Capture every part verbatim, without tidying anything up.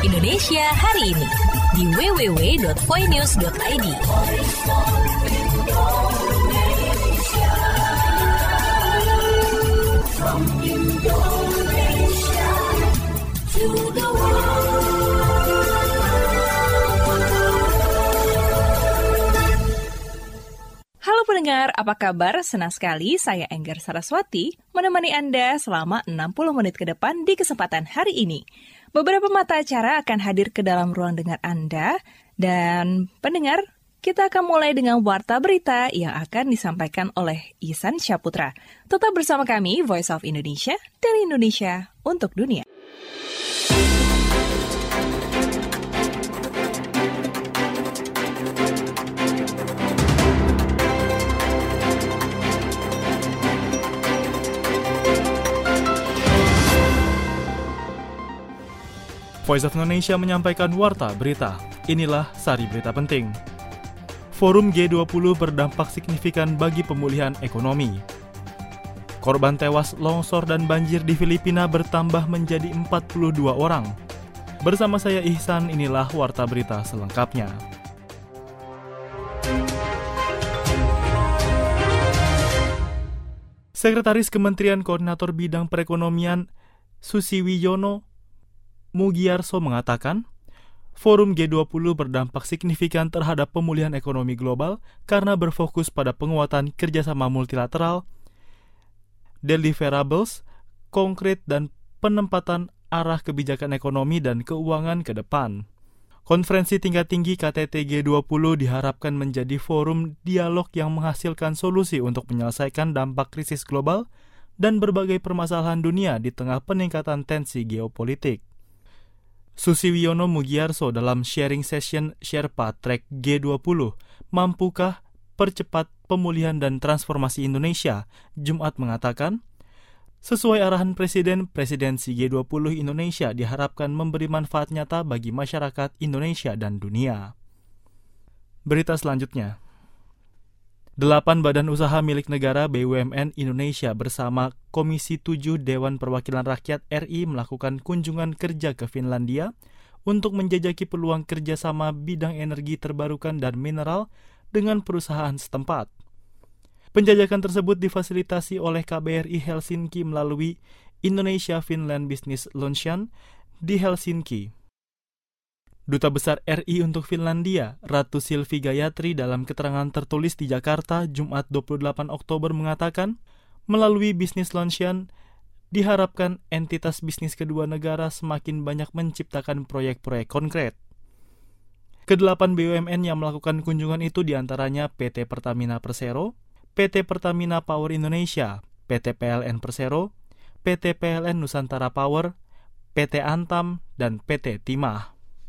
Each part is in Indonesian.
Indonesia hari ini di w w w dot voinews dot i d. From Indonesia to the world. Halo pendengar, apa kabar? Senang sekali saya Enggar Saraswati menemani Anda selama enam puluh menit ke depan di kesempatan hari ini. Beberapa mata acara akan hadir ke dalam ruang dengar Anda, dan pendengar, kita akan mulai dengan warta berita yang akan disampaikan oleh Ihsan Syaputra. Tetap bersama kami, Voice of Indonesia, dari Indonesia untuk dunia. Voice of Indonesia menyampaikan warta berita. Inilah sari berita penting. Forum G dua puluh berdampak signifikan bagi pemulihan ekonomi. Korban tewas longsor dan banjir di Filipina bertambah menjadi empat puluh dua orang. Bersama saya Ihsan, inilah warta berita selengkapnya. Sekretaris Kementerian Koordinator Bidang Perekonomian Susiwiyono Mugiarso mengatakan, Forum G dua puluh berdampak signifikan terhadap pemulihan ekonomi global karena berfokus pada penguatan kerjasama multilateral, deliverables, konkret dan penempatan arah kebijakan ekonomi dan keuangan ke depan. Konferensi tingkat tinggi K T T G dua puluh diharapkan menjadi forum dialog yang menghasilkan solusi untuk menyelesaikan dampak krisis global dan berbagai permasalahan dunia di tengah peningkatan tensi geopolitik. Susiwiyono Mugiarso dalam sharing session Sherpa Track G dua puluh, Mampukah Percepat Pemulihan dan Transformasi Indonesia, Jumat mengatakan, sesuai arahan Presiden, Presidensi G dua puluh Indonesia diharapkan memberi manfaat nyata bagi masyarakat Indonesia dan dunia. Berita selanjutnya. Delapan badan usaha milik negara B U M N Indonesia bersama Komisi tujuh Dewan Perwakilan Rakyat R I melakukan kunjungan kerja ke Finlandia untuk menjajaki peluang kerjasama bidang energi terbarukan dan mineral dengan perusahaan setempat. Penjajakan tersebut difasilitasi oleh K B R I Helsinki melalui Indonesia-Finland Business Luncheon di Helsinki. Duta Besar R I untuk Finlandia, Ratu Silvi Gayatri dalam keterangan tertulis di Jakarta, Jumat dua puluh delapan Oktober mengatakan, melalui Business Luncheon, diharapkan entitas bisnis kedua negara semakin banyak menciptakan proyek-proyek konkret. Kedelapan B U M N yang melakukan kunjungan itu diantaranya P T Pertamina Persero, P T Pertamina Power Indonesia, P T P L N Persero, P T P L N Nusantara Power, P T Antam, dan P T Timah.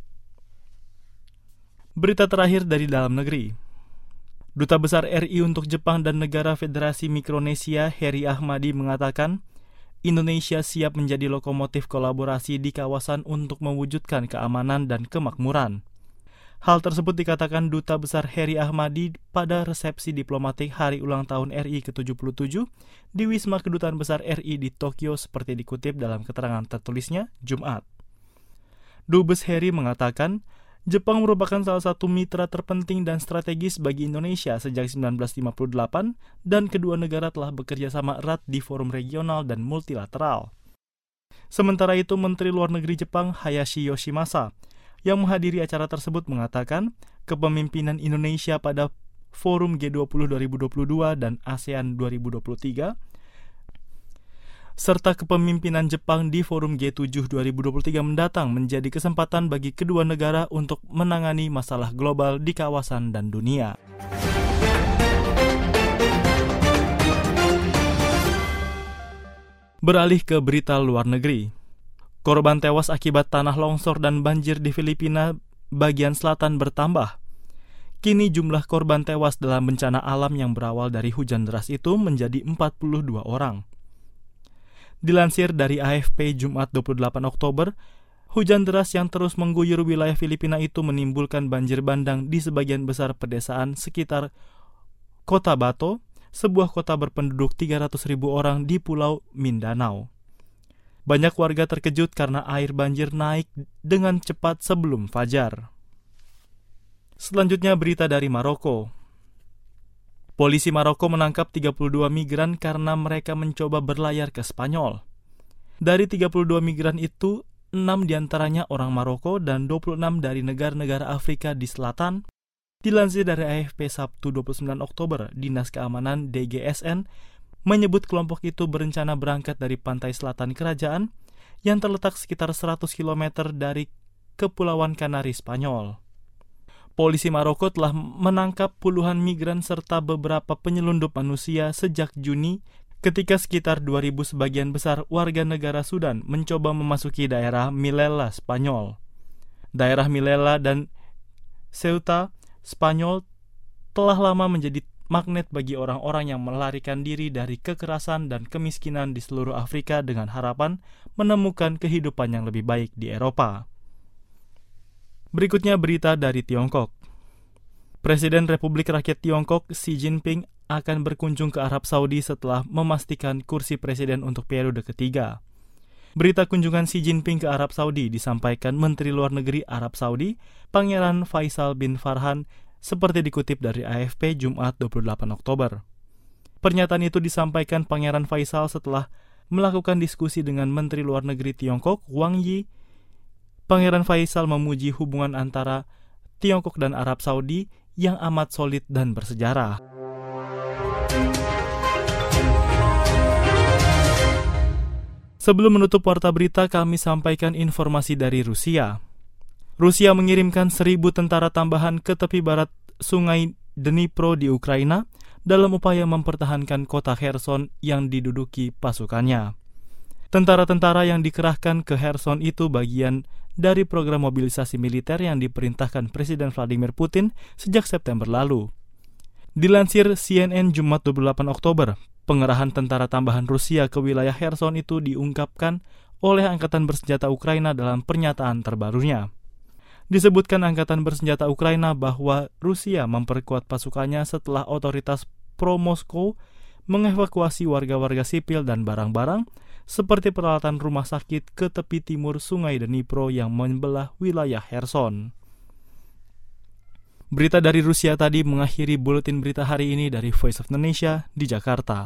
Berita terakhir dari dalam negeri. Duta Besar R I untuk Jepang dan Negara Federasi Mikronesia, Heri Ahmadi, mengatakan, Indonesia siap menjadi lokomotif kolaborasi di kawasan untuk mewujudkan keamanan dan kemakmuran. Hal tersebut dikatakan Duta Besar Heri Ahmadi pada resepsi diplomatik Hari Ulang Tahun R I ke tujuh puluh tujuh di Wisma Kedutaan Besar R I di Tokyo seperti dikutip dalam keterangan tertulisnya Jumat. Dubes Heri mengatakan, Jepang merupakan salah satu mitra terpenting dan strategis bagi Indonesia sejak sembilan belas lima puluh delapan dan kedua negara telah bekerja sama erat di forum regional dan multilateral. Sementara itu, Menteri Luar Negeri Jepang Hayashi Yoshimasa yang menghadiri acara tersebut mengatakan kepemimpinan Indonesia pada Forum G dua puluh dua ribu dua puluh dua dan ASEAN dua ribu dua puluh tiga serta kepemimpinan Jepang di Forum G tujuh dua ribu dua puluh tiga mendatang menjadi kesempatan bagi kedua negara untuk menangani masalah global di kawasan dan dunia. Beralih ke berita luar negeri. Korban tewas akibat tanah longsor dan banjir di Filipina bagian selatan bertambah. Kini jumlah korban tewas dalam bencana alam yang berawal dari hujan deras itu menjadi empat puluh dua orang. Dilansir dari A F P Jumat dua puluh delapan Oktober, hujan deras yang terus mengguyur wilayah Filipina itu menimbulkan banjir bandang di sebagian besar pedesaan sekitar Kota Bato, sebuah kota berpenduduk tiga ratus ribu orang di Pulau Mindanao. Banyak warga terkejut karena air banjir naik dengan cepat sebelum fajar. Selanjutnya berita dari Maroko. Polisi Maroko menangkap tiga puluh dua migran karena mereka mencoba berlayar ke Spanyol. Dari tiga puluh dua migran itu, enam diantaranya orang Maroko dan dua puluh enam dari negara-negara Afrika di selatan. Dilansir dari A F P Sabtu dua puluh sembilan Oktober, Dinas Keamanan D G S N menyebut kelompok itu berencana berangkat dari pantai selatan kerajaan yang terletak sekitar seratus kilometer dari Kepulauan Kanari, Spanyol. Polisi Maroko telah menangkap puluhan migran serta beberapa penyelundup manusia sejak Juni ketika sekitar dua ribu sebagian besar warga negara Sudan mencoba memasuki daerah Melilla, Spanyol. Daerah Melilla dan Ceuta, Spanyol telah lama menjadi magnet bagi orang-orang yang melarikan diri dari kekerasan dan kemiskinan di seluruh Afrika dengan harapan menemukan kehidupan yang lebih baik di Eropa. Berikutnya berita dari Tiongkok. Presiden Republik Rakyat Tiongkok Xi Jinping akan berkunjung ke Arab Saudi setelah memastikan kursi presiden untuk periode ketiga. Berita kunjungan Xi Jinping ke Arab Saudi disampaikan Menteri Luar Negeri Arab Saudi, Pangeran Faisal bin Farhan, seperti dikutip dari A F P Jumat dua puluh delapan Oktober. Pernyataan itu disampaikan Pangeran Faisal setelah melakukan diskusi dengan Menteri Luar Negeri Tiongkok, Wang Yi. Pangeran Faisal memuji hubungan antara Tiongkok dan Arab Saudi yang amat solid dan bersejarah. Sebelum menutup warta berita, kami sampaikan informasi dari Rusia. Rusia mengirimkan seribu tentara tambahan ke tepi barat sungai Dnipro di Ukraina dalam upaya mempertahankan kota Kherson yang diduduki pasukannya. Tentara-tentara yang dikerahkan ke Kherson itu bagian dari program mobilisasi militer yang diperintahkan Presiden Vladimir Putin sejak September lalu. Dilansir C N N Jumat dua puluh delapan Oktober, pengerahan tentara tambahan Rusia ke wilayah Kherson itu diungkapkan oleh Angkatan Bersenjata Ukraina dalam pernyataan terbarunya. Disebutkan Angkatan Bersenjata Ukraina bahwa Rusia memperkuat pasukannya setelah otoritas pro-Moskow mengevakuasi warga-warga sipil dan barang-barang seperti peralatan rumah sakit ke tepi timur sungai Dnipro yang membelah wilayah Kherson. Berita dari Rusia tadi mengakhiri buletin berita hari ini dari Voice of Indonesia di Jakarta.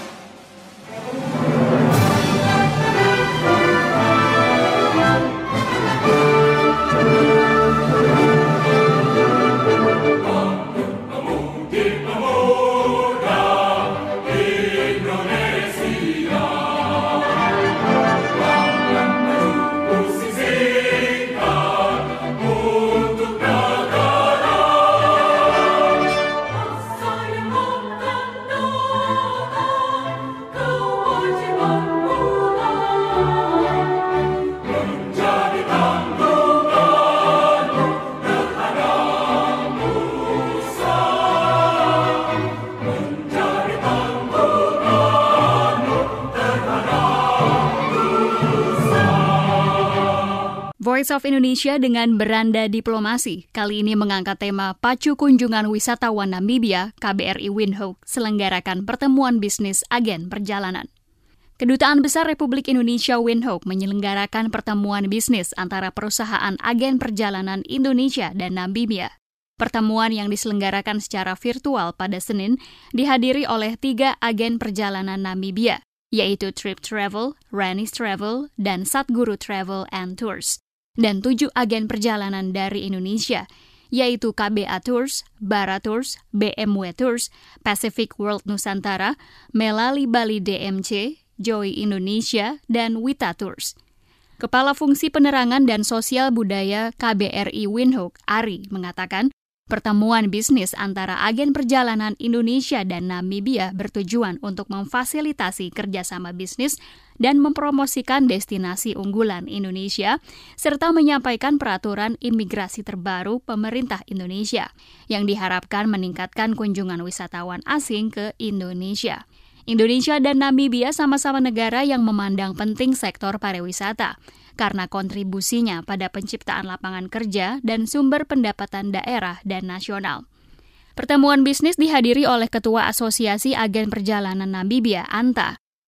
Voice of Indonesia dengan Beranda Diplomasi kali ini mengangkat tema Pacu Kunjungan Wisatawan Namibia, K B R I Windhoek selenggarakan pertemuan bisnis agen perjalanan. Kedutaan Besar Republik Indonesia Windhoek menyelenggarakan pertemuan bisnis antara perusahaan agen perjalanan Indonesia dan Namibia. Pertemuan yang diselenggarakan secara virtual pada Senin dihadiri oleh tiga agen perjalanan Namibia, yaitu Trip Travel, Rani's Travel, dan Satguru Travel and Tours, dan tujuh agen perjalanan dari Indonesia, yaitu K B A Tours, Bara Tours, B M W Tours, Pacific World Nusantara, Melali Bali D M C, Joy Indonesia, dan Wita Tours. Kepala Fungsi Penerangan dan Sosial Budaya K B R I Windhoek, Ari, mengatakan, pertemuan bisnis antara agen perjalanan Indonesia dan Namibia bertujuan untuk memfasilitasi kerjasama bisnis dan mempromosikan destinasi unggulan Indonesia, serta menyampaikan peraturan imigrasi terbaru pemerintah Indonesia, yang diharapkan meningkatkan kunjungan wisatawan asing ke Indonesia. Indonesia dan Namibia sama-sama negara yang memandang penting sektor pariwisata, karena kontribusinya pada penciptaan lapangan kerja dan sumber pendapatan daerah dan nasional. Pertemuan bisnis dihadiri oleh Ketua Asosiasi Agen Perjalanan Namibia, Anta,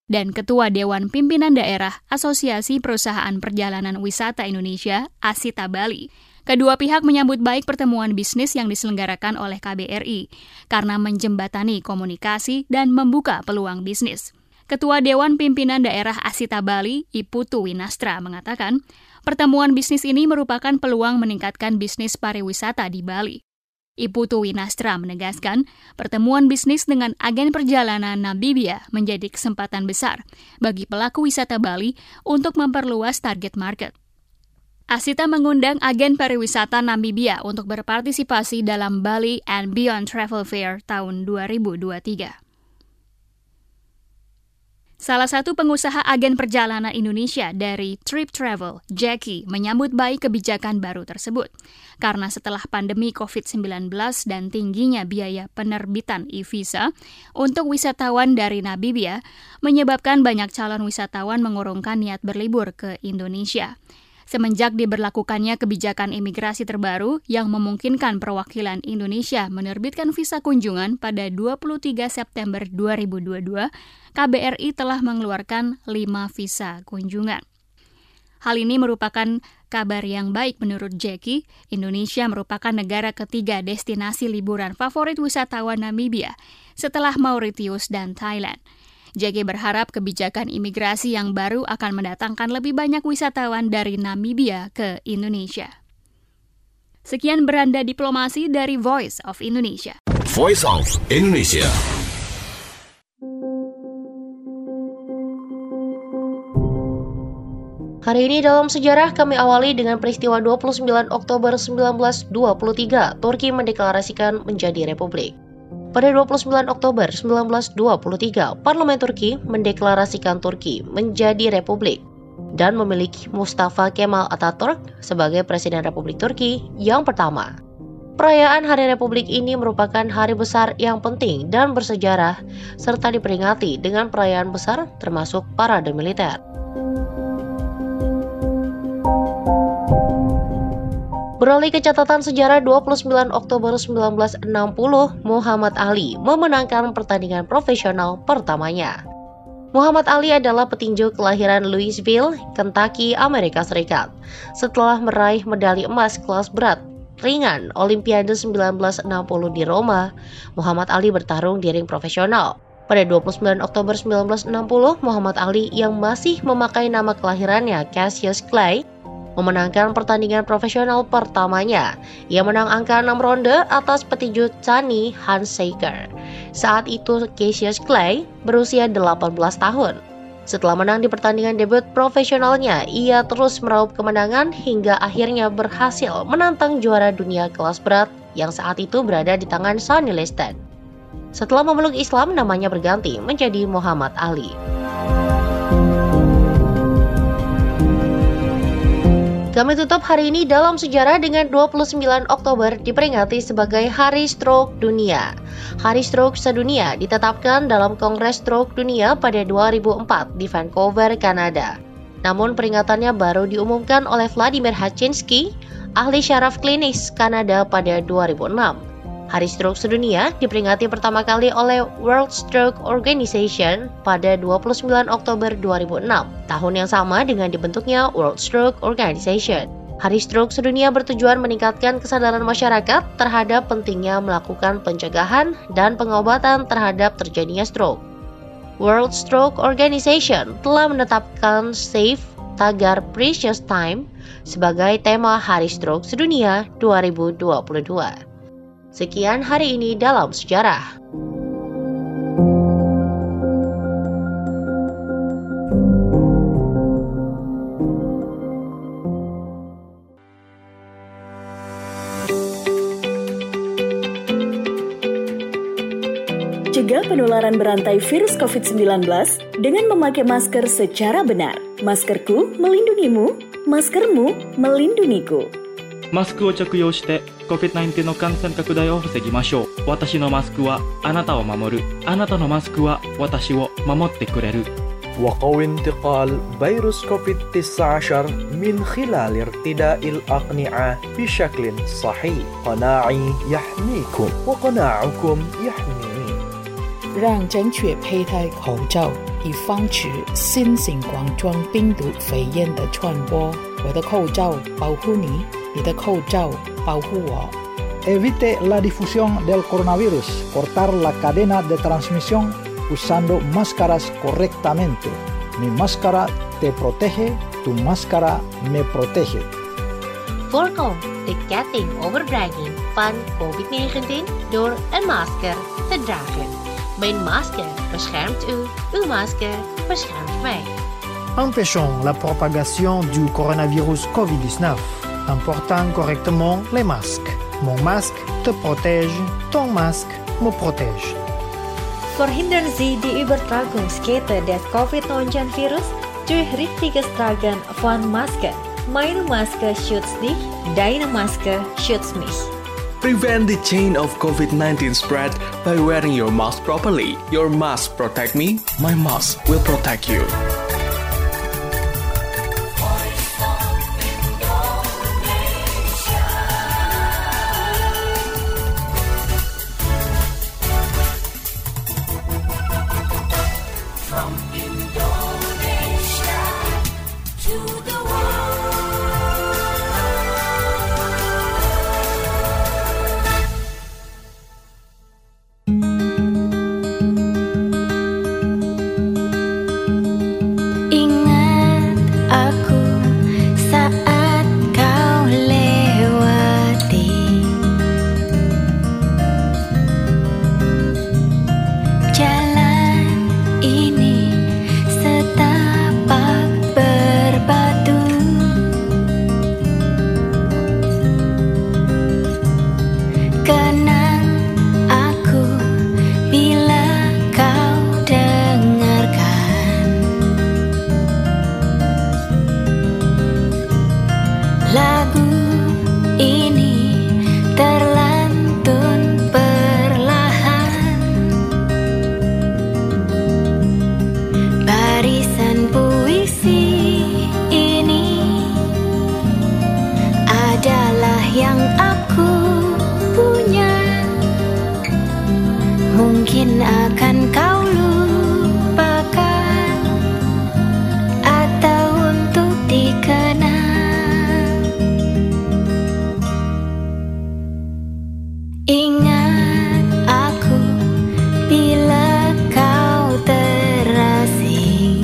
dan Ketua Dewan Pimpinan Daerah Asosiasi Perusahaan Perjalanan Wisata Indonesia, Asita Bali. Kedua pihak menyambut baik pertemuan bisnis yang diselenggarakan oleh K B R I karena menjembatani komunikasi dan membuka peluang bisnis. Ketua Dewan Pimpinan Daerah Asita Bali, Iputu Winastra, mengatakan pertemuan bisnis ini merupakan peluang meningkatkan bisnis pariwisata di Bali. Iputu Winastra menegaskan, pertemuan bisnis dengan agen perjalanan Namibia menjadi kesempatan besar bagi pelaku wisata Bali untuk memperluas target market. Asita mengundang agen pariwisata Namibia untuk berpartisipasi dalam Bali and Beyond Travel Fair tahun dua ribu dua puluh tiga. Salah satu pengusaha agen perjalanan Indonesia dari Trip Travel, Jackie, menyambut baik kebijakan baru tersebut. Karena setelah pandemi covid sembilan belas dan tingginya biaya penerbitan e-visa untuk wisatawan dari Namibia, menyebabkan banyak calon wisatawan mengurungkan niat berlibur ke Indonesia. Semenjak diberlakukannya kebijakan imigrasi terbaru yang memungkinkan perwakilan Indonesia menerbitkan visa kunjungan pada dua puluh tiga September dua ribu dua puluh dua, K B R I telah mengeluarkan lima visa kunjungan. Hal ini merupakan kabar yang baik menurut Jackie. Indonesia merupakan negara ketiga destinasi liburan favorit wisatawan Namibia setelah Mauritius dan Thailand. Jackie berharap kebijakan imigrasi yang baru akan mendatangkan lebih banyak wisatawan dari Namibia ke Indonesia. Sekian beranda diplomasi dari Voice of Indonesia. Voice of Indonesia. Hari ini dalam sejarah kami awali dengan peristiwa dua puluh sembilan Oktober seribu sembilan ratus dua puluh tiga, Turki mendeklarasikan menjadi republik. Pada dua puluh sembilan Oktober seribu sembilan ratus dua puluh tiga, Parlemen Turki mendeklarasikan Turki menjadi republik dan memiliki Mustafa Kemal Atatürk sebagai Presiden Republik Turki yang pertama. Perayaan Hari Republik ini merupakan hari besar yang penting dan bersejarah serta diperingati dengan perayaan besar termasuk parade militer. Beralih ke catatan sejarah, dua puluh sembilan Oktober seribu sembilan ratus enam puluh, Muhammad Ali memenangkan pertandingan profesional pertamanya. Muhammad Ali adalah petinju kelahiran Louisville, Kentucky, Amerika Serikat. Setelah meraih medali emas kelas berat ringan Olimpiade seribu sembilan ratus enam puluh di Roma, Muhammad Ali bertarung di ring profesional. Pada dua puluh sembilan Oktober seribu sembilan ratus enam puluh, Muhammad Ali yang masih memakai nama kelahirannya Cassius Clay memenangkan pertandingan profesional pertamanya. Ia menang angka enam ronde atas petinju Tani Hansaker. Saat itu Cassius Clay berusia delapan belas tahun. Setelah menang di pertandingan debut profesionalnya, ia terus meraup kemenangan hingga akhirnya berhasil menantang juara dunia kelas berat yang saat itu berada di tangan Sonny Liston. Setelah memeluk Islam, namanya berganti menjadi Muhammad Ali. Kami tutup hari ini dalam sejarah dengan dua puluh sembilan Oktober diperingati sebagai Hari Stroke Dunia. Hari Stroke sedunia ditetapkan dalam Kongres Stroke Dunia pada dua ribu empat di Vancouver, Kanada. Namun peringatannya baru diumumkan oleh Vladimir Haczynski, ahli syaraf klinis Kanada pada dua ribu enam. Hari Stroke Sedunia diperingati pertama kali oleh World Stroke Organization pada dua puluh sembilan Oktober dua ribu enam, tahun yang sama dengan dibentuknya World Stroke Organization. Hari Stroke Sedunia bertujuan meningkatkan kesadaran masyarakat terhadap pentingnya melakukan pencegahan dan pengobatan terhadap terjadinya stroke. World Stroke Organization telah menetapkan Save Tagar Precious Time sebagai tema Hari Stroke Sedunia dua ribu dua puluh dua. Sekian hari ini dalam sejarah. Cegah penularan berantai virus covid sembilan belas dengan memakai masker secara benar. Maskerku melindungimu, maskermu melindungiku. マスクを着用して コビッドナインティーン の感染拡大を防ぎましょう。私のマスクはあなたを守る。あなたのマスクは私を守ってくれる。 وقوي انتقال فيروس كوفيد تسعة عشر من خلال ارتداء الأقنعة بشكل صحيح. قناعي يحميكم وقناعكم يحميني. 让正确佩戴口罩以防止新型冠状病毒肺炎的传播。我的口罩保护你，你的口罩保护我。 Evite la difusión del coronavirus. Cortar la cadena de transmisión usando máscaras correctamente. Mi máscara te protege, tu máscara me protege. Voorkom de ketting overbrenging van covid negentien door een masker te dragen. Mijn masker beschermt u, uw masker beschermt mij. Empêchons la propagation du coronavirus covid dix-neuf en portant correctement les masques. Mon masque te protège, ton masque me protège. Verhindern Sie die Übertragungskette des covid neunzehn Virus durch richtiges Tragen von Masken. Meine Maske schützt dich, deine Maske schützt mich. Prevent the chain of covid nineteen spread by wearing your mask properly. Your mask protect me, my mask will protect you. Mungkin akan kau lupakan atau untuk dikenang. Ingat aku bila kau terasing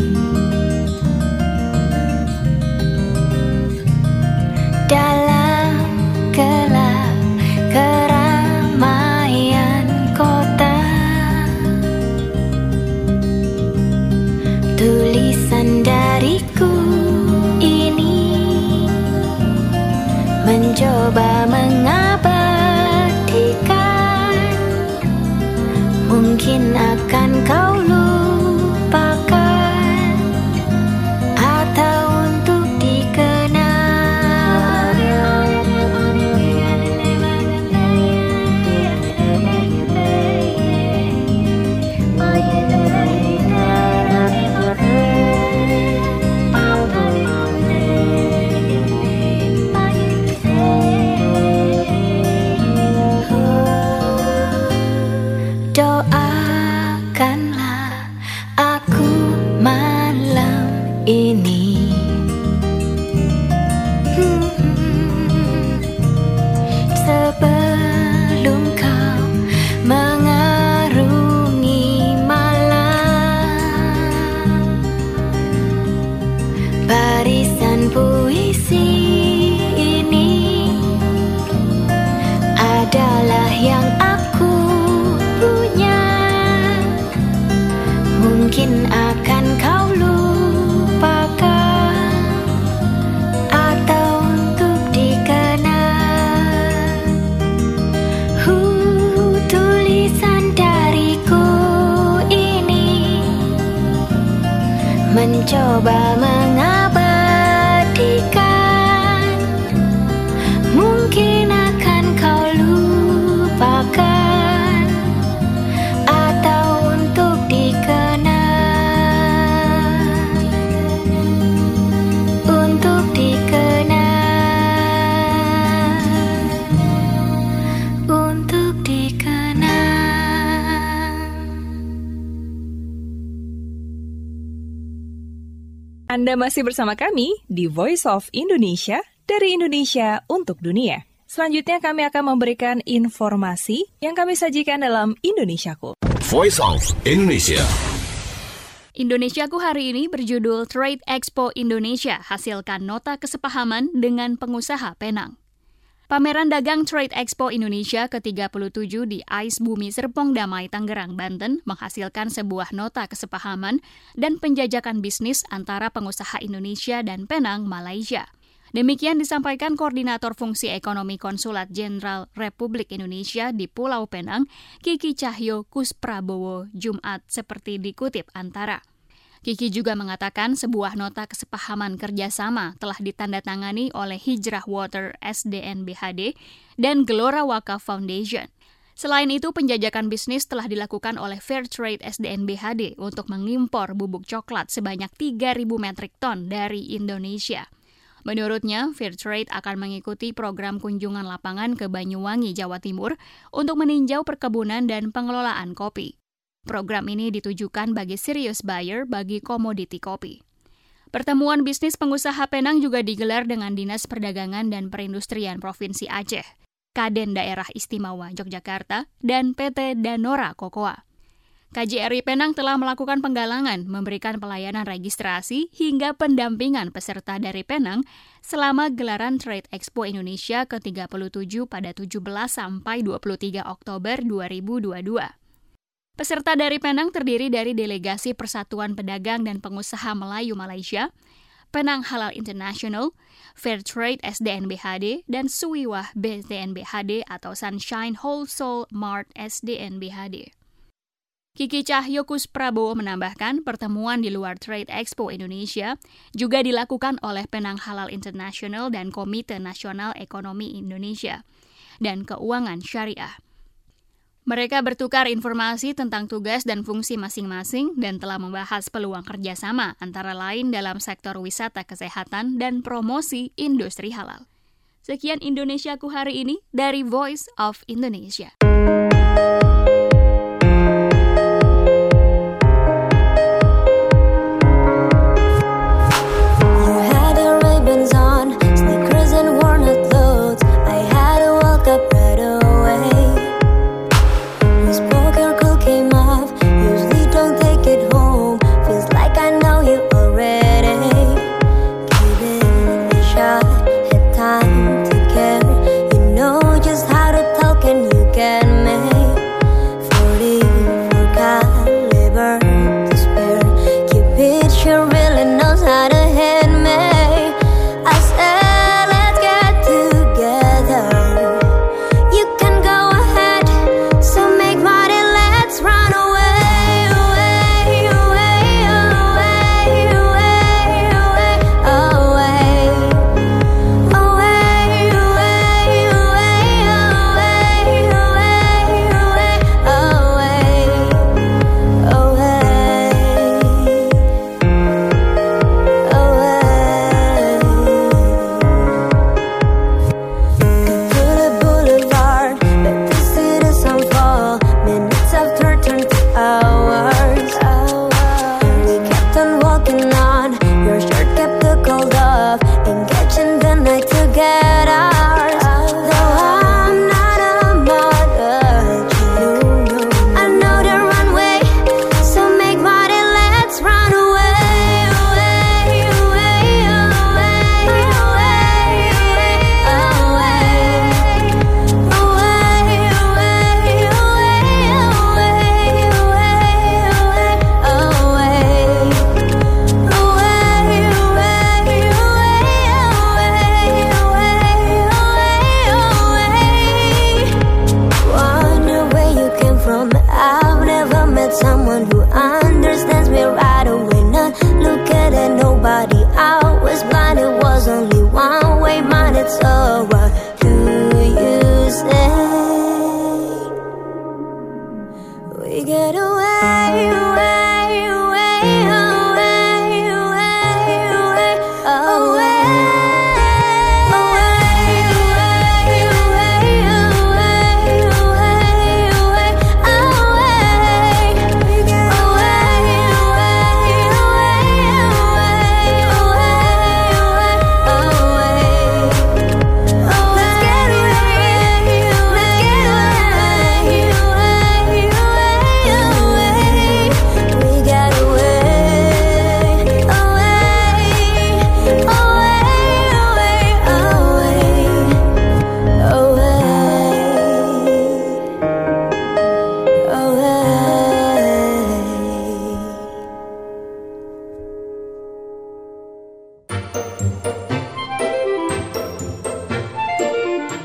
dalam gelap keramaian kota. Tulisan dariku ini mencoba mengabadikan, mungkin akan kau lupakan atau untuk dikenang. Doakanlah Anda masih bersama kami di Voice of Indonesia, dari Indonesia untuk dunia. Selanjutnya kami akan memberikan informasi yang kami sajikan dalam Indonesiaku. Voice of Indonesia. Indonesiaku hari ini berjudul Trade Expo Indonesia hasilkan nota kesepahaman dengan pengusaha Penang. Pameran dagang Trade Expo Indonesia ke tiga puluh tujuh di Ais Bumi Serpong Damai, Tangerang, Banten menghasilkan sebuah nota kesepahaman dan penjajakan bisnis antara pengusaha Indonesia dan Penang, Malaysia. Demikian disampaikan Koordinator Fungsi Ekonomi Konsulat Jenderal Republik Indonesia di Pulau Penang, Kiki Cahyo Kusprabowo, Jumat, seperti dikutip Antara. Kiki juga mengatakan sebuah nota kesepahaman kerjasama telah ditandatangani oleh Hijrah Water S D N B H D dan Gelora Wakaf Foundation. Selain itu, penjajakan bisnis telah dilakukan oleh Fairtrade S D N B H D untuk mengimpor bubuk coklat sebanyak tiga ribu metrik ton dari Indonesia. Menurutnya, Fairtrade akan mengikuti program kunjungan lapangan ke Banyuwangi, Jawa Timur untuk meninjau perkebunan dan pengelolaan kopi. Program ini ditujukan bagi serious buyer bagi komoditi kopi. Pertemuan bisnis pengusaha Penang juga digelar dengan Dinas Perdagangan dan Perindustrian Provinsi Aceh, Kaden Daerah Istimewa Yogyakarta, dan P T Danora Cocoa. K J R I Penang telah melakukan penggalangan, memberikan pelayanan registrasi hingga pendampingan peserta dari Penang selama gelaran Trade Expo Indonesia ke tiga puluh tujuh pada tujuh belas sampai dua puluh tiga Oktober dua ribu dua puluh dua. Peserta dari Penang terdiri dari delegasi Persatuan Pedagang dan Pengusaha Melayu Malaysia, Penang Halal International, Fairtrade S D N B H D, dan Suiwah B S D N B H D atau Sunshine Wholesale Mart S D N B H D. Kiki Cahyo Kusprabowo menambahkan pertemuan di luar Trade Expo Indonesia juga dilakukan oleh Penang Halal International dan Komite Nasional Ekonomi Indonesia dan Keuangan Syariah. Mereka bertukar informasi tentang tugas dan fungsi masing-masing dan telah membahas peluang kerjasama antara lain dalam sektor wisata kesehatan dan promosi industri halal. Sekian Indonesiaku hari ini dari Voice of Indonesia.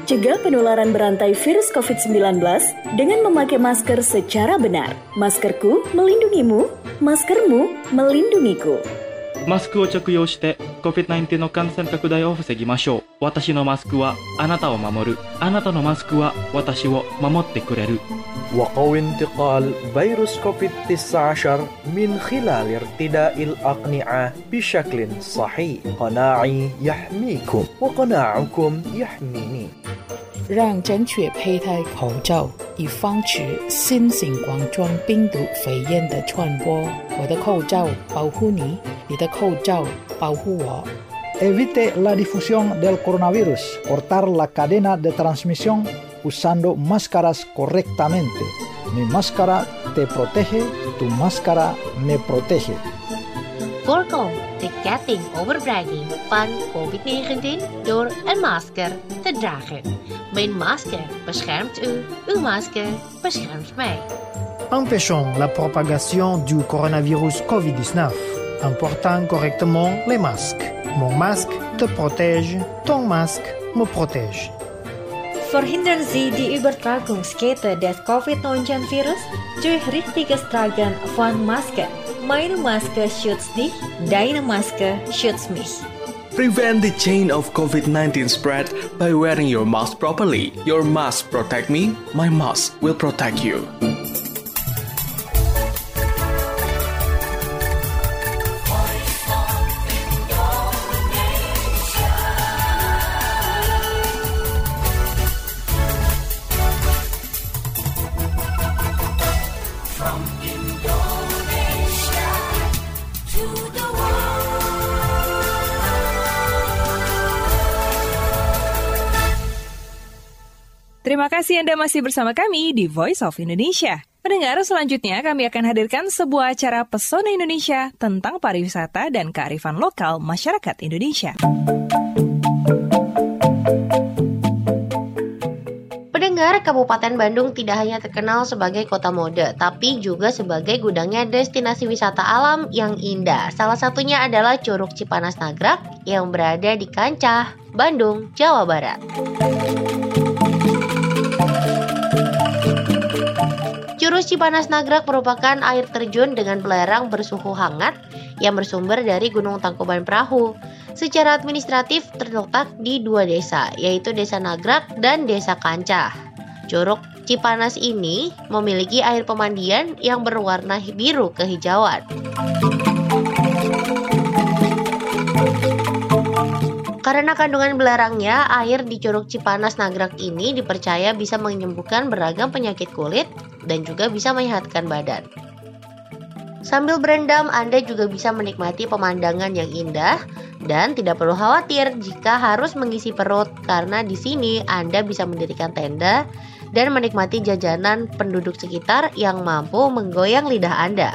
Cegah penularan berantai virus covid sembilan belas dengan memakai masker secara benar. Maskerku melindungimu, maskermu melindungiku. マスクを着用して コビッドナインティーン の感染拡大を防ぎましょう。私のマスクはあなたを守る。あなたのマスクは私を守ってくれる。 وقوي انتقال فيروس كوفيد تسعة عشر من خلال ارتداء الأقنعة بشكل صحيح. قناعي يحميكم وقناعكم يحميني. 让正确佩戴口罩，以防止新型冠状病毒肺炎的传播。我的口罩保护你，你的口罩保护我。 Evite la difusión del coronavirus. Cortar la cadena de transmisión usando máscaras correctamente. Mi máscara te protege, tu máscara me protege. Voorkom de ketting overbreiding van covid negentien door een masker te dragen. Mijn masker beschermt u, uw masker beschermt mij. Empêchons la propagation du coronavirus covid dix-neuf en portant correctement les masques. Mon masque te protège, ton masque me protège. Verhindern Sie die Übertragungskette des covid neunzehn Virus durch richtiges Tragen von Masken. Meine Maske schützt dich, deine Maske schützt mich. Prevent the chain of covid nineteen spread by wearing your mask properly. Your mask protect me, my mask will protect you. Terima kasih Anda masih bersama kami di Voice of Indonesia. Pendengar, selanjutnya kami akan hadirkan sebuah acara Pesona Indonesia tentang pariwisata dan kearifan lokal masyarakat Indonesia. Pendengar, Kabupaten Bandung tidak hanya terkenal sebagai kota mode, tapi juga sebagai gudangnya destinasi wisata alam yang indah. Salah satunya adalah Curug Cipanas Nagrag yang berada di Kancah, Bandung, Jawa Barat. Curug Cipanas Nagrag merupakan air terjun dengan belerang bersuhu hangat yang bersumber dari Gunung Tangkuban Perahu. Secara administratif terletak di dua desa, yaitu Desa Nagrag dan Desa Kancah. Curug Cipanas ini memiliki air pemandian yang berwarna biru kehijauan. Karena kandungan belerangnya, air di Curug Cipanas Nagrag ini dipercaya bisa menyembuhkan beragam penyakit kulit dan juga bisa menyehatkan badan. Sambil berendam, Anda juga bisa menikmati pemandangan yang indah dan tidak perlu khawatir jika harus mengisi perut karena di sini Anda bisa mendirikan tenda dan menikmati jajanan penduduk sekitar yang mampu menggoyang lidah Anda.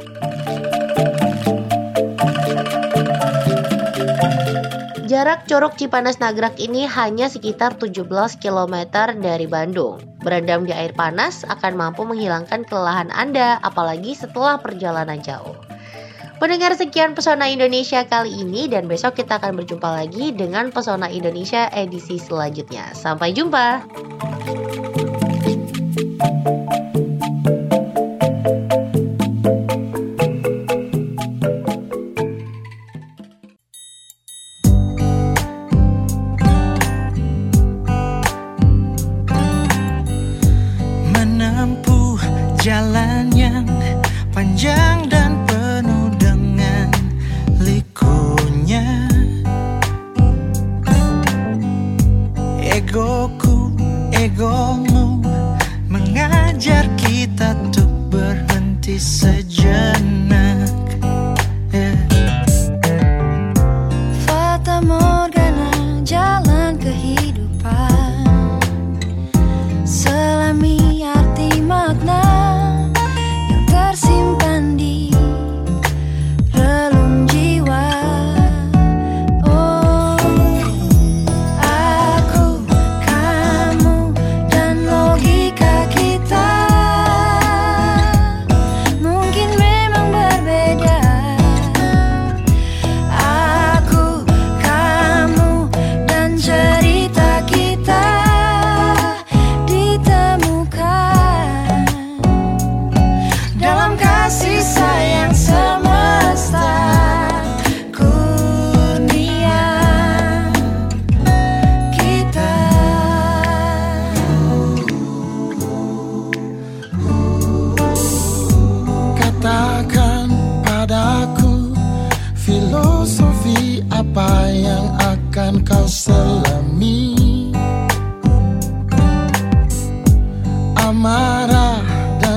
Jarak Curug Cipanas Nagrag ini hanya sekitar tujuh belas kilometer dari Bandung. Berendam di air panas akan mampu menghilangkan kelelahan Anda, apalagi setelah perjalanan jauh. Pendengar, sekian Pesona Indonesia kali ini, dan besok kita akan berjumpa lagi dengan Pesona Indonesia edisi selanjutnya. Sampai jumpa! Jalan yang panjang dan penuh dengan likunya, egoku, egomu mengajar kita untuk berhenti sejenak. yeah. Fata Morgana, jalan kehidupan, selami arti makna tersimpan di relung jiwa. Oh, aku, kamu, dan logika kita mungkin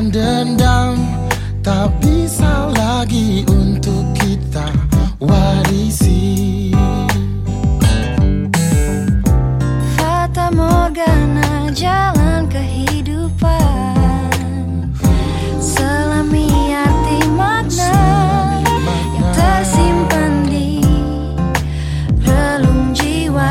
dan dendam tak bisa lagi untuk kita warisi. Fata Morgana jalan kehidupan, selami arti makna yang tersimpan di relung jiwa.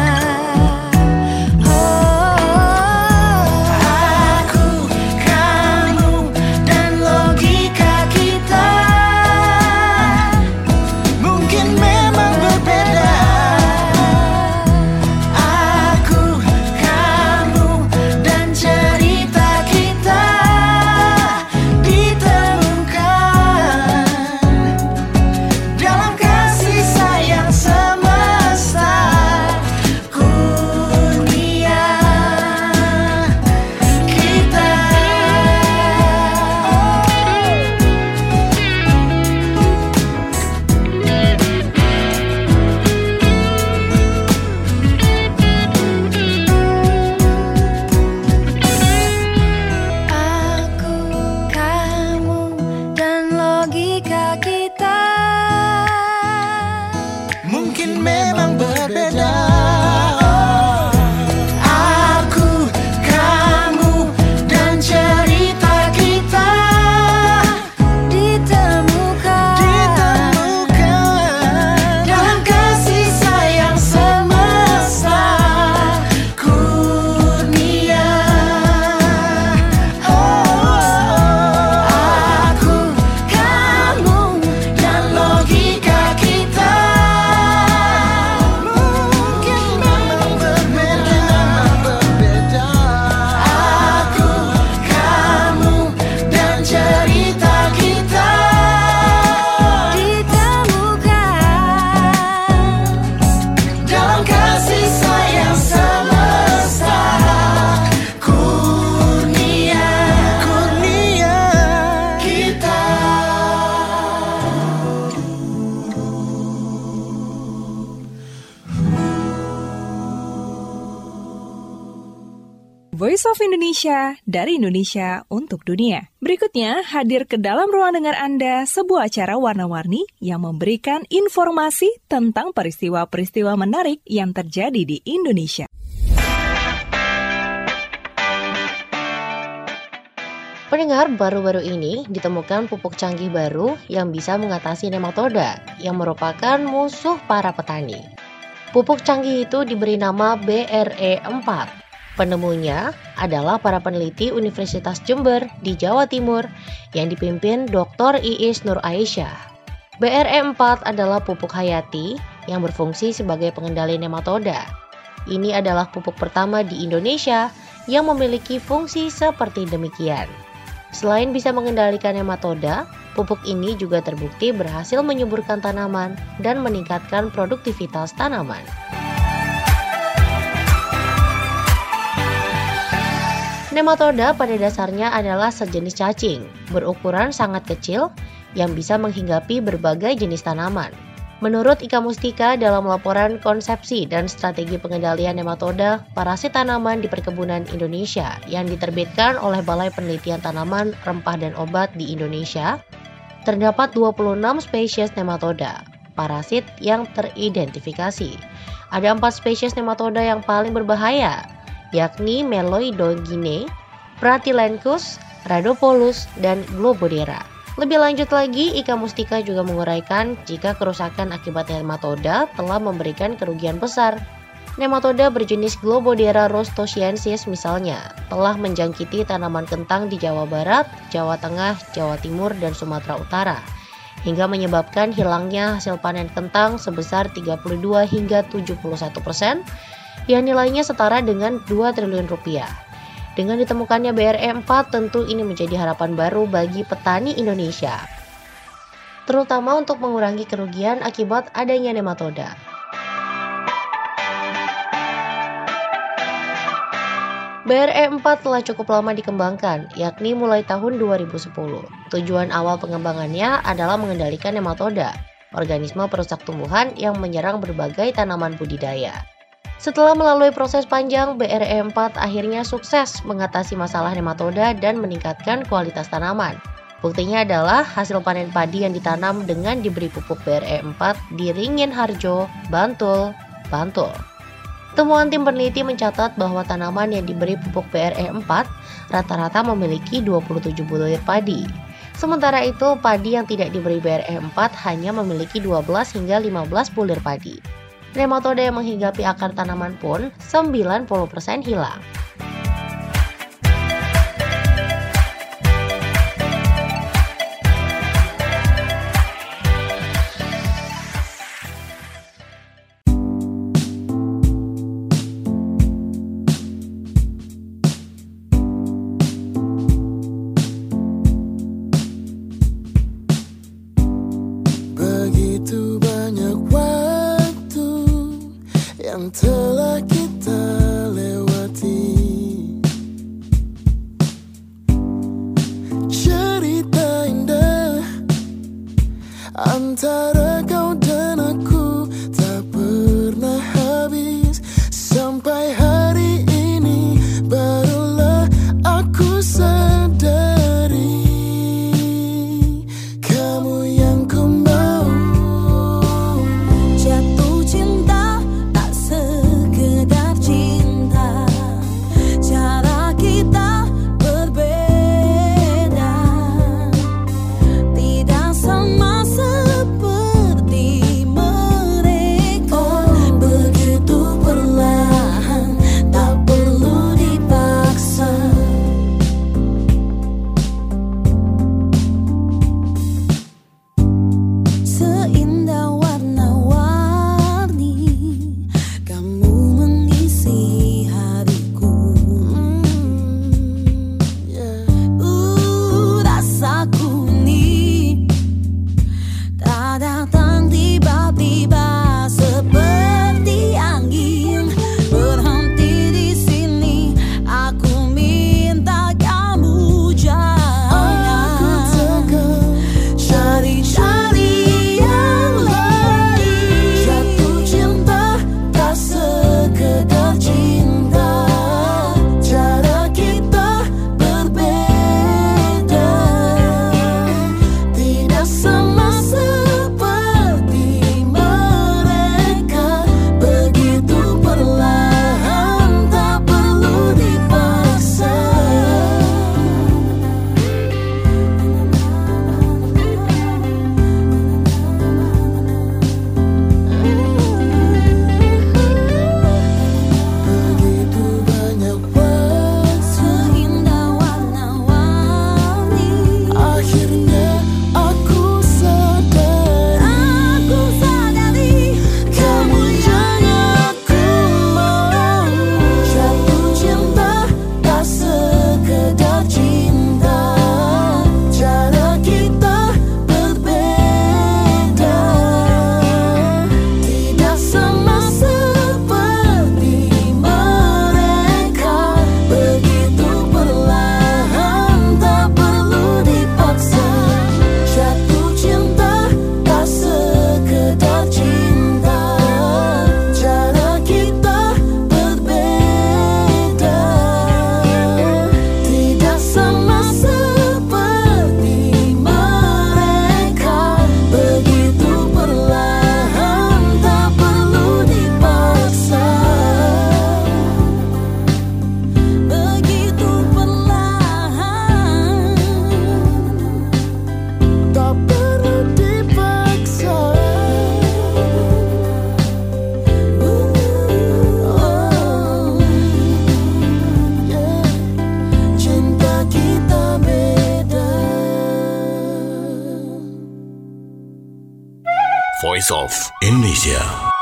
Voice of Indonesia, dari Indonesia untuk dunia. Berikutnya, hadir ke dalam ruang dengar Anda sebuah acara warna-warni yang memberikan informasi tentang peristiwa-peristiwa menarik yang terjadi di Indonesia. Pendengar, baru-baru ini ditemukan pupuk canggih baru yang bisa mengatasi nematoda, yang merupakan musuh para petani. Pupuk canggih itu diberi nama B R E empat. Penemunya adalah para peneliti Universitas Jember di Jawa Timur yang dipimpin Doktor Iis Nur Aisyah. B R E empat adalah pupuk hayati yang berfungsi sebagai pengendali nematoda. Ini adalah pupuk pertama di Indonesia yang memiliki fungsi seperti demikian. Selain bisa mengendalikan nematoda, pupuk ini juga terbukti berhasil menyuburkan tanaman dan meningkatkan produktivitas tanaman. Nematoda pada dasarnya adalah sejenis cacing, berukuran sangat kecil yang bisa menghinggapi berbagai jenis tanaman. Menurut Ika Mustika dalam laporan konsepsi dan strategi pengendalian nematoda parasit tanaman di perkebunan Indonesia yang diterbitkan oleh Balai Penelitian Tanaman, Rempah dan Obat di Indonesia, terdapat dua puluh enam spesies nematoda parasit yang teridentifikasi. Ada empat spesies nematoda yang paling berbahaya, yakni Meloidogine, Pratylenchus, Rhodopolus, dan Globodera. Lebih lanjut lagi, Ika Mustika juga menguraikan jika kerusakan akibat nematoda telah memberikan kerugian besar. Nematoda berjenis Globodera rostosiensis misalnya, telah menjangkiti tanaman kentang di Jawa Barat, Jawa Tengah, Jawa Timur, dan Sumatera Utara, hingga menyebabkan hilangnya hasil panen kentang sebesar tiga puluh dua hingga tujuh puluh satu persen, yang nilainya setara dengan dua triliun rupiah. Dengan ditemukannya B R E empat, tentu ini menjadi harapan baru bagi petani Indonesia, terutama untuk mengurangi kerugian akibat adanya nematoda. B R E empat telah cukup lama dikembangkan, yakni mulai tahun dua ribu sepuluh. Tujuan awal pengembangannya adalah mengendalikan nematoda, organisme perusak tumbuhan yang menyerang berbagai tanaman budidaya. Setelah melalui proses panjang, B R E empat akhirnya sukses mengatasi masalah nematoda dan meningkatkan kualitas tanaman. Buktinya adalah hasil panen padi yang ditanam dengan diberi pupuk B R E empat di Ringin Harjo, Bantul, Bantul. Temuan tim peneliti mencatat bahwa tanaman yang diberi pupuk B R E empat rata-rata memiliki dua puluh tujuh bulir padi. Sementara itu, padi yang tidak diberi B R E empat hanya memiliki dua belas hingga lima belas bulir padi. Nematoda yang menghinggapi akar tanaman pun sembilan puluh persen hilang. Begitu banyak waktu yang telah kita lewati, cerita indah antara kau dan aku tak pernah habis. Sampai hari ini barulah aku sadari kamu yang ku mau. Jatuh cinta tak sekedar cinta, cara kita berbeda, tidak sama seperti mereka. Begitu perlahan, tak perlu dipaksa. Seindah warna-warni, kamu mengisi hariku. Uh, rasaku ini tak datang tiba-tiba seperti angin, berhenti di sini. Aku minta kamu jangan cari-cari yang lain. Jatuh cinta tak sekedar cinta, cara kita berbeda, tidak sama seperti mereka. Begitu perlahan, tak perlu dipaksa. Begitu banyak waktu, seindah warna-warni, akhirnya aku sadari, aku sadari kamu yang aku mau. Jatuh cinta tak sekedar cinta, cara kita berbeda, tidak sama seperti mereka. Begitu perlahan, tak perlu dipaksa. Jatuh cinta tak sekedar cinta, cara kita berbeda, tidak sama seperti mereka. Begitu perlahan, tak perlu dipaksa. Begitu perlahan, tak perlu dipaksa. Oh, yeah. Cinta kita beda. Voice of Indonesia.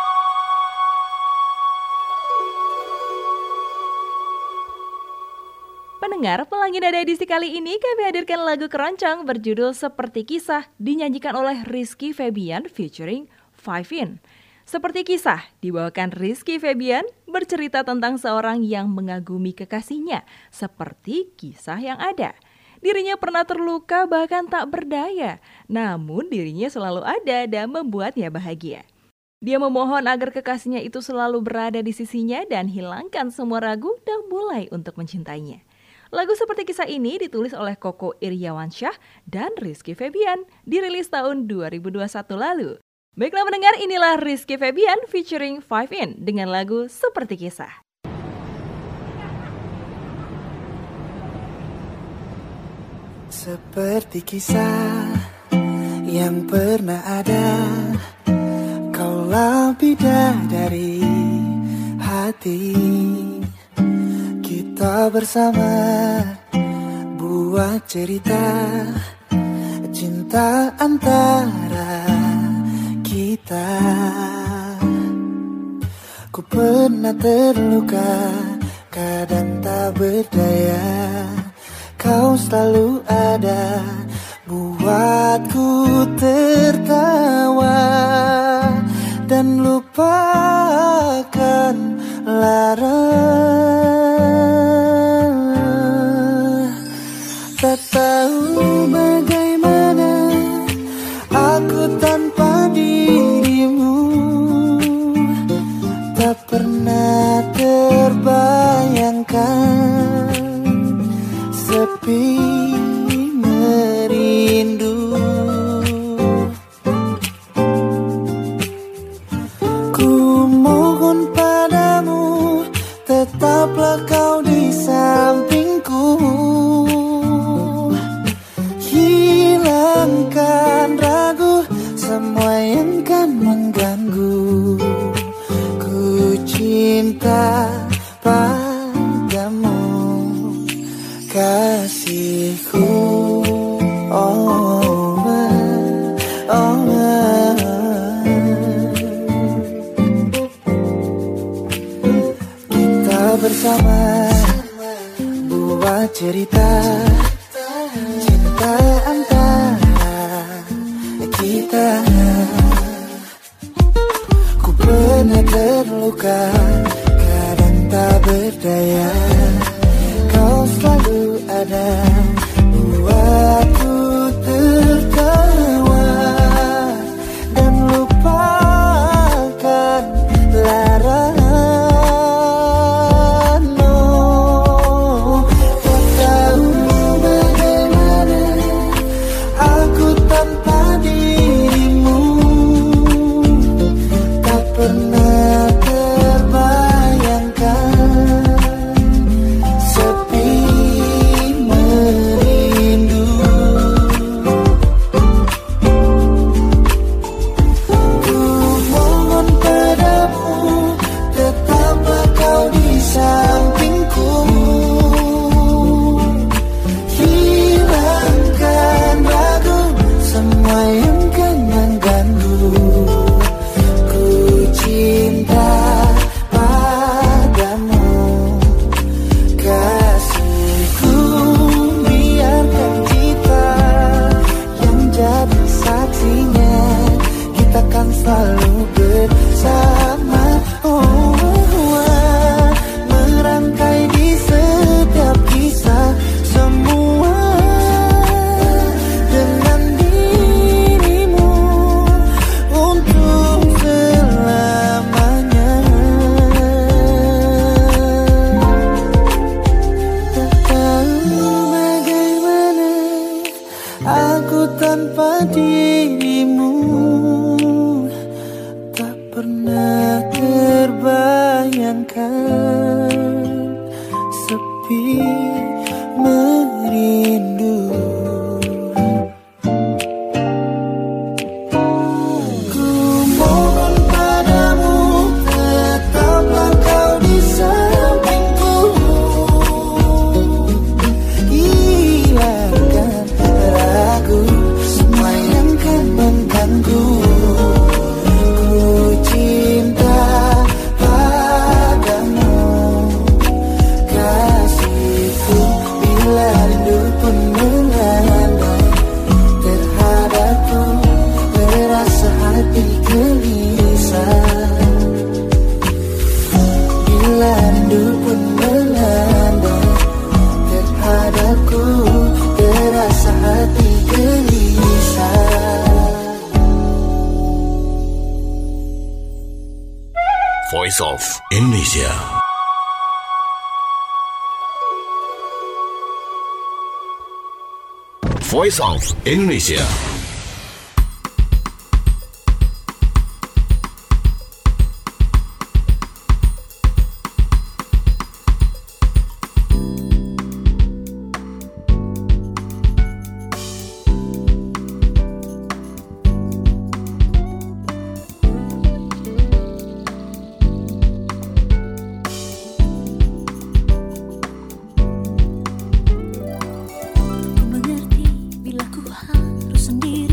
Pendengar, Pelangi Nada edisi kali ini kami hadirkan lagu keroncong berjudul Seperti Kisah, dinyanyikan oleh Rizky Febian featuring Five In. Seperti Kisah dibawakan Rizky Febian bercerita tentang seorang yang mengagumi kekasihnya, seperti kisah yang ada. Dirinya pernah terluka bahkan tak berdaya, namun dirinya selalu ada dan membuatnya bahagia. Dia memohon agar kekasihnya itu selalu berada di sisinya dan hilangkan semua ragu dan mulai untuk mencintainya. Lagu seperti kisah ini ditulis oleh Koko Iriawansyah dan Rizky Febian, dirilis tahun dua ribu dua puluh satu lalu. Baiklah mendengar, inilah Rizky Febian featuring Five In dengan lagu Seperti Kisah. Seperti kisah yang pernah ada, kaulah bidadari hati. Kita bersama buat cerita cinta antara kita. Ku pernah terluka, kadang tak berdaya. Kau selalu ada, buatku tertawa dan lupakan lara. Tak tahu bagaimana aku tanpa dirimu, tak pernah terbayangkan sepi merindu. Ku mohon padamu, tetaplah kau di sampingku. Hilangkan ragu, semua yang kan mengganggu. Ku cinta padamu, kasihku. Oh, oh, kita bersama buat cerita cinta antara kita. Ku pernah terluka, kadang tak berdaya. Kau selalu ada, buatku tertawa dan lupakan lara. No, tak tahu bagaimana aku tanpa dirimu, tak pernah terbayangkan sepi merindu. Ku mohon padamu, tetaplah kau di sampingku. Hilangkan ragu, semua yang kan mengganggu. Ku cinta padamu, kasihku. Biarkan kita yang jadi saksinya, kita kan selalu bersama. Oh, merangkai di setiap kisah, semua dengan dirimu untuk selamanya. Tak tahu bagaimana aku tanpa dirimu, tak pernah terbayangkan sepi merindu. Ku mohon padamu, tetaplah kau di sampingku. Hilangkan ragu, semua yang kan mengganggu. Ku cinta padamu, kasihku. Bila rindu pun Voice of Indonesia. Voice of Indonesia. Ku mengerti bila ku harus sendiri.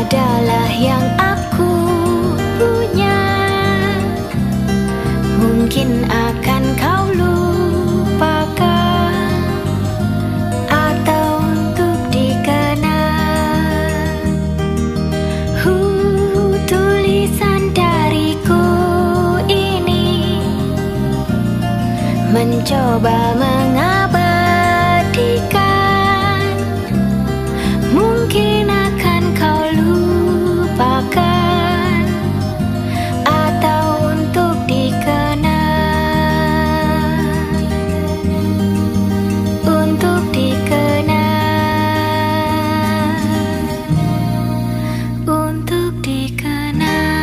adalah yang aku punya. Mungkin akan kau lupakan atau untuk dikenang. Huh, tulisan dariku ini mencoba mengabadikan. Mungkin akan kau lupakan atau untuk dikenang. Untuk dikenang. Untuk dikenang.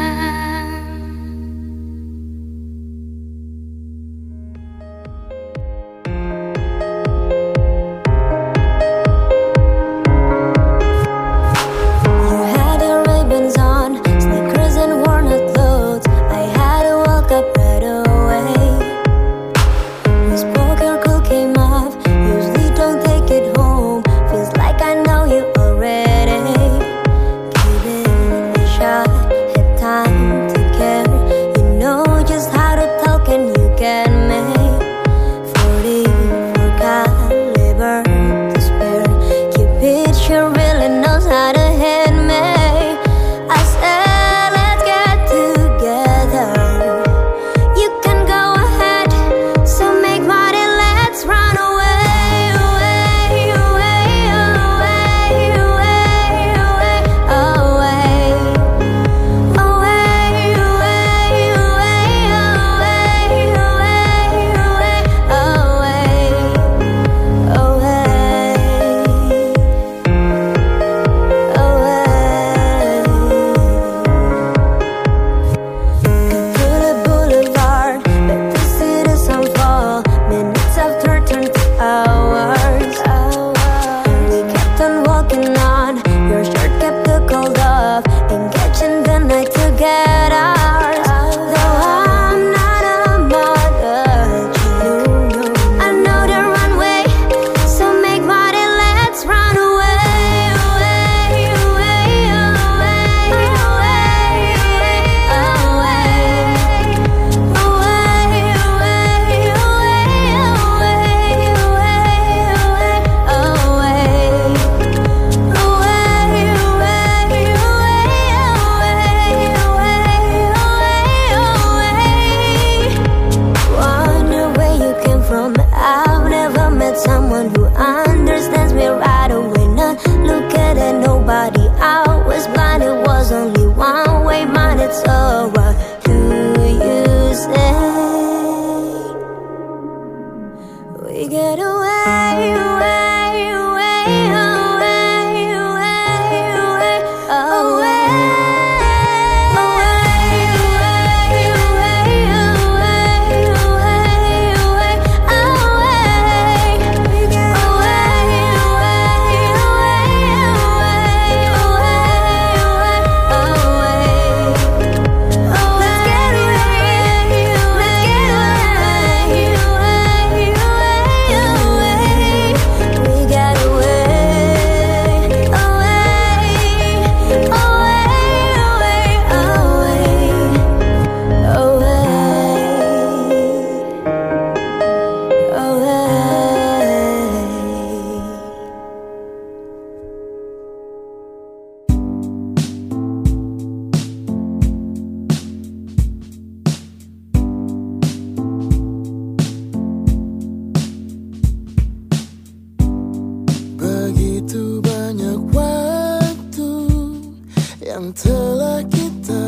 telah kita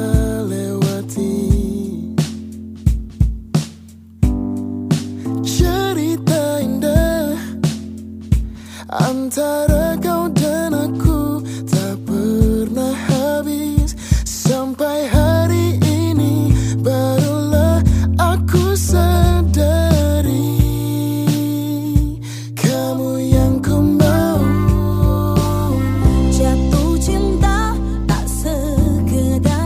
lewati. Cerita indah antara kau dan aku tak pernah habis. Sampai hari ini barulah aku sadari kamu yang ku mau. Jatuh cinta tak sekedar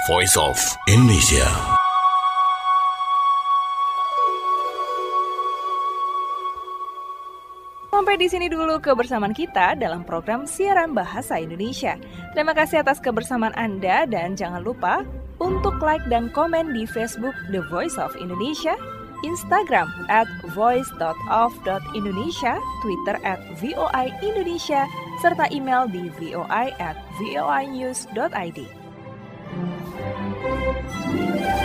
Voice of Indonesia. Sampai di sini dulu kebersamaan kita dalam program siaran bahasa Indonesia. Terima kasih atas kebersamaan Anda dan jangan lupa untuk like dan komen di Facebook The Voice of Indonesia, Instagram at voice dot of dot indonesia, Twitter at V O I Indonesia, serta email di voi at voinews dot id.